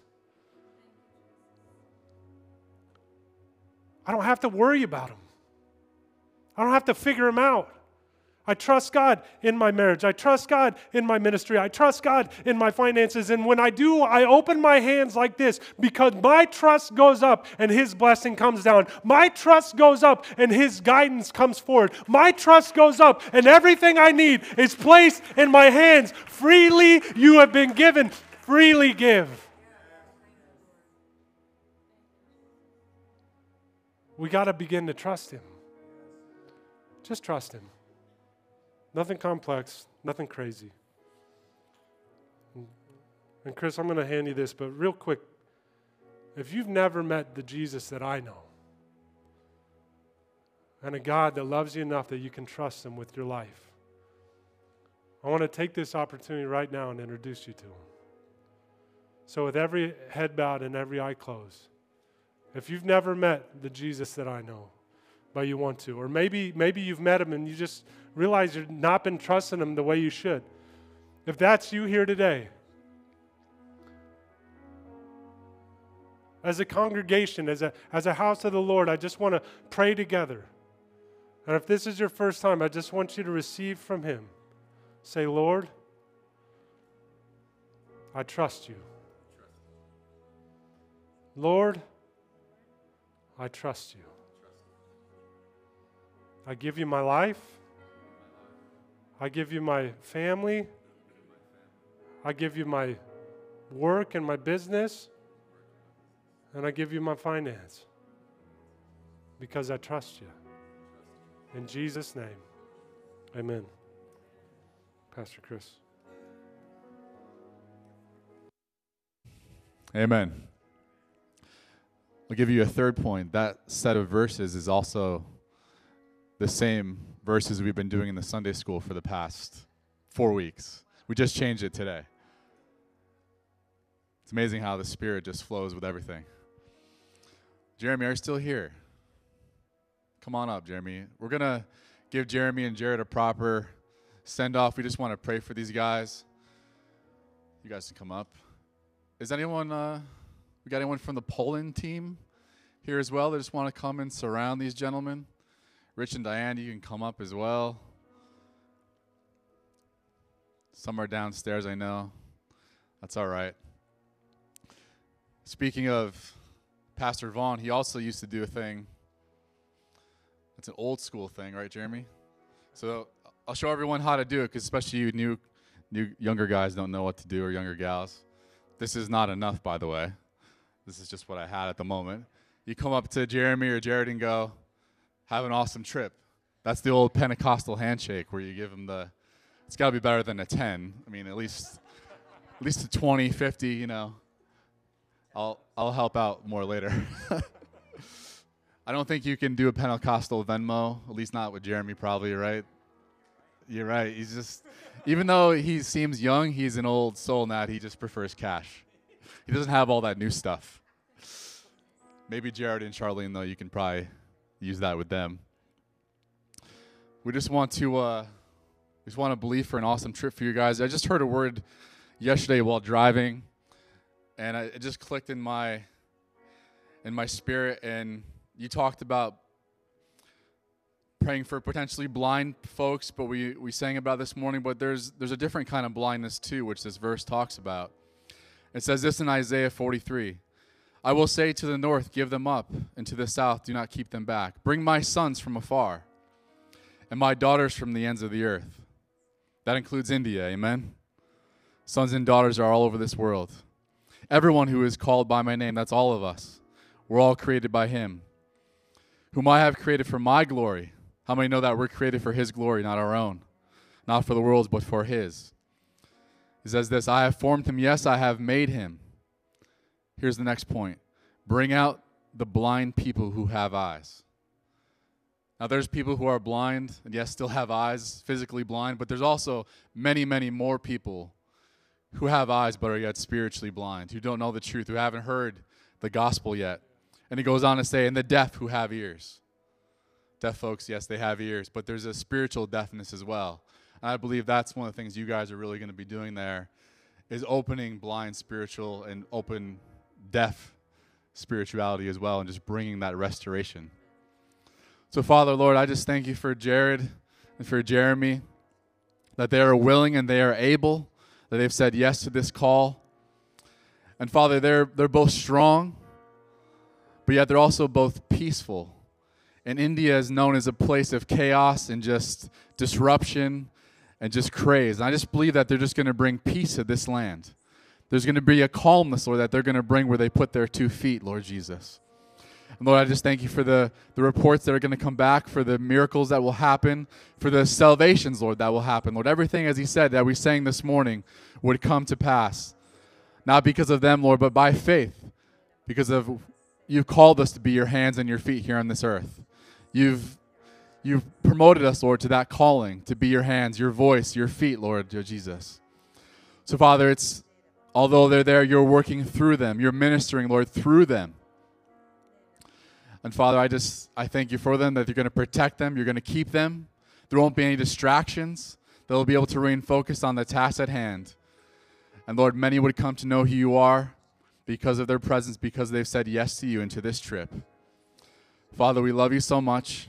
I don't have to worry about them. I don't have to figure them out. I trust God in my marriage. I trust God in my ministry. I trust God in my finances. And when I do, I open my hands like this because my trust goes up and his blessing comes down. My trust goes up and his guidance comes forward. My trust goes up and everything I need is placed in my hands. Freely you have been given. Freely give. We got to begin to trust him. Just trust him. Nothing complex, nothing crazy. And Chris, I'm going to hand you this, but real quick, if you've never met the Jesus that I know, and a God that loves you enough that you can trust him with your life, I want to take this opportunity right now and introduce you to him. So with every head bowed and every eye closed, if you've never met the Jesus that I know, but you want to, or maybe maybe you've met him and you just realize you've not been trusting him the way you should. If that's you here today, as a congregation, as a as a house of the Lord, I just want to pray together. And if this is your first time, I just want you to receive from him. Say, Lord, I trust you. Lord, I trust you. I give you my life. I give you my family. I give you my work and my business. And I give you my finance. Because I trust you. In Jesus' name, amen. Pastor Chris. Amen. I'll give you a third point. That set of verses is also the same verses we've been doing in the Sunday school for the past four weeks. We just changed it today. It's amazing how the Spirit just flows with everything. Jeremy, are you still here? Come on up, Jeremy. We're going to give Jeremy and Jared a proper send-off. We just want to pray for these guys. You guys can come up. Is anyone, uh, we got anyone from the Poland team here as well that just want to come and surround these gentlemen? Rich and Diane, you can come up as well. Some are downstairs, I know. That's all right. Speaking of Pastor Vaughn, he also used to do a thing. It's an old school thing, right, Jeremy? So I'll show everyone how to do it, because especially you new, new younger guys don't know what to do, or younger gals. This is not enough, by the way. This is just what I had at the moment. You come up to Jeremy or Jared and go, have an awesome trip. That's the old Pentecostal handshake where you give them the, it's got to be better than a ten. I mean, at least at least a twenty, fifty, you know. I'll I'll help out more later. I don't think you can do a Pentecostal Venmo, at least not with Jeremy probably, right? You're right. He's just, even though he seems young, he's an old soul now. He just prefers cash. He doesn't have all that new stuff. Maybe Jared and Charlene, though, you can probably use that with them. We just want to uh, we just want to believe for an awesome trip for you guys. I just heard a word yesterday while driving, and I, it just clicked in my in my spirit. And you talked about praying for potentially blind folks, but we we sang about this morning. But there's there's a different kind of blindness too, which this verse talks about. It says this in Isaiah forty-three. I will say to the north, give them up, and to the south, do not keep them back. Bring my sons from afar, and my daughters from the ends of the earth. That includes India, amen? Sons and daughters are all over this world. Everyone who is called by my name, that's all of us. We're all created by him, whom I have created for my glory. How many know that we're created for his glory, not our own? not for the world's, but for his. He says this, I have formed him, yes, I have made him. Here's the next point. Bring out the blind people who have eyes. Now, there's people who are blind, and yes, still have eyes, physically blind, but there's also many, many more people who have eyes but are yet spiritually blind, who don't know the truth, who haven't heard the gospel yet. And he goes on to say, and the deaf who have ears. Deaf folks, yes, they have ears, but there's a spiritual deafness as well. And I believe that's one of the things you guys are really going to be doing there, is opening blind spiritual and open deaf spirituality as well, and just bringing that restoration. So, Father, Lord, I just thank you for Jared and for Jeremy, that they are willing and they are able, that they've said yes to this call. And, Father, they're they're both strong, but yet they're also both peaceful. And India is known as a place of chaos and just disruption and just craze. And I just believe that they're just going to bring peace to this land. There's going to be a calmness, Lord, that they're going to bring where they put their two feet, Lord Jesus. And Lord, I just thank you for the, the reports that are going to come back, for the miracles that will happen, for the salvations, Lord, that will happen. Lord, everything, as he said, that we sang this morning would come to pass. Not because of them, Lord, but by faith. Because of you've called us to be your hands and your feet here on this earth. You've you've promoted us, Lord, to that calling, to be your hands, your voice, your feet, Lord, dear Jesus. So, Father, it's although they're there, you're working through them. You're ministering, Lord, through them. And Father, I just, I thank you for them, that you're going to protect them, you're going to keep them. There won't be any distractions. They'll be able to remain focused on the task at hand. And Lord, many would come to know who you are because of their presence, because they've said yes to you into this trip. Father, we love you so much.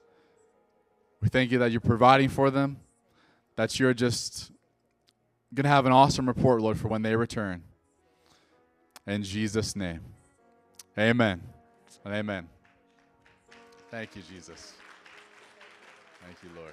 We thank you that you're providing for them, that you're just going to have an awesome report, Lord, for when they return. In Jesus' name, amen and amen. Thank you, Jesus. Thank you, Lord.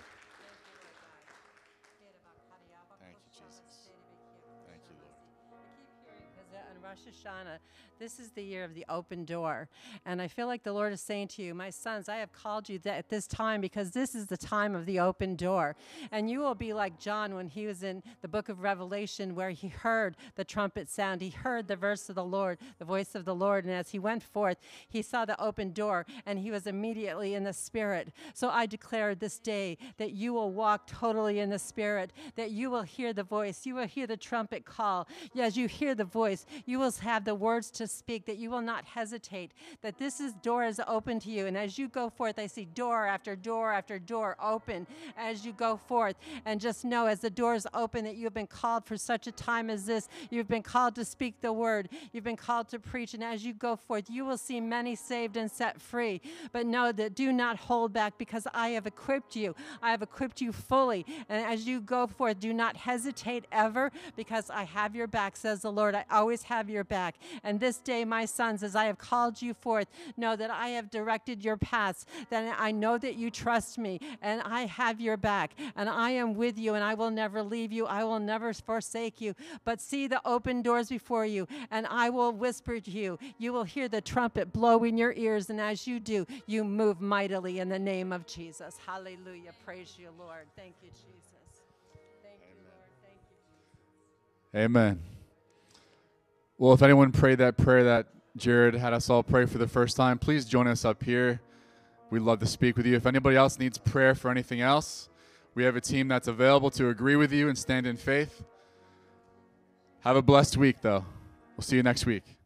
Thank you, Jesus. Thank you, Lord. On Rosh Hashanah, this is the year of the open door. And I feel like the Lord is saying to you, my sons, I have called you th- at this time because this is the time of the open door. And you will be like John when he was in the book of Revelation, where he heard the trumpet sound. He heard the verse of the Lord, the voice of the Lord. And as he went forth, he saw the open door, and he was immediately in the Spirit. So I declare this day that you will walk totally in the Spirit, that you will hear the voice. You will hear the trumpet call. As you hear the voice, you will have the words to speak, that you will not hesitate, that this is door is open to you. And as you go forth, I see door after door after door open as you go forth. And just know, as the doors open, that you have been called for such a time as this. You've been called to speak the word. You've been called to preach. And as you go forth, you will see many saved and set free. But know that do not hold back, because I have equipped you. I have equipped you fully. And as you go forth, do not hesitate ever, because I have your back, says the Lord. I always have your back. And this day, my sons, as I have called you forth, know that I have directed your paths, that I know that you trust me, and I have your back, and I am with you, and I will never leave you. I will never forsake you. But see the open doors before you, and I will whisper to you. You will hear the trumpet blow in your ears, and as you do, you move mightily in the name of Jesus. Hallelujah. Praise you, Lord. Thank you, Jesus. Thank you, Lord. Thank you, Jesus. Amen. Well, if anyone prayed that prayer that Jared had us all pray for the first time, please join us up here. We'd love to speak with you. If anybody else needs prayer for anything else, we have a team that's available to agree with you and stand in faith. Have a blessed week, though. We'll see you next week.